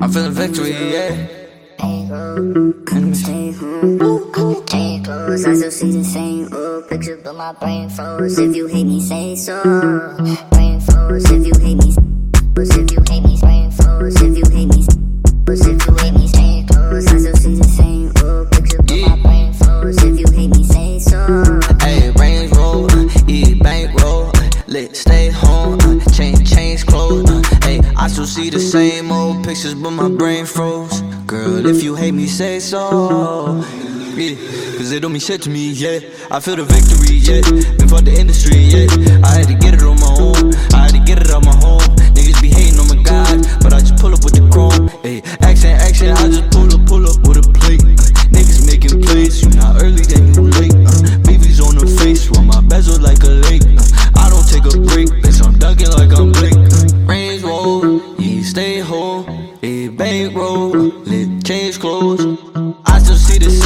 I'm feeling victory, yeah. Couldn't stay home. Change clothes, I still see the same old picture, but my brain froze. If you hate me, say so. Brain froze. If you hate me, if you hate me, brain froze. If you hate me, if you hate me, change clothes, I still see the same old picture, but my brain froze. If you hate me, say so. Hey, range roll, eat bankroll, lit, stay home, change clothes. Hey, I still see the same old pictures, but my brain froze. Girl, if you hate me, say so. Yeah, cause it don't mean shit to me, yeah. I feel the victory, yeah. Been for the industry, yeah. I had to get it on my own, I had to get it out my home. Niggas be hating on my God, but I just pull up with the chrome. Hey, action, I just pull up with a plate. Niggas making plays, you not early, then you late. BB's on the face, while my bezel like a lake. I don't take a break, bitch, I'm dunking like I'm Blake. Range roll, stay home, bankroll, lit, change clothes. I still see the